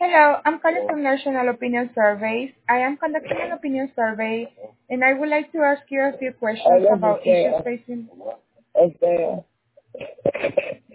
Hello, I'm calling from National Opinion Surveys. I am conducting an opinion survey, and I would like to ask you a few questions Ella about issues Butea. facing. Este,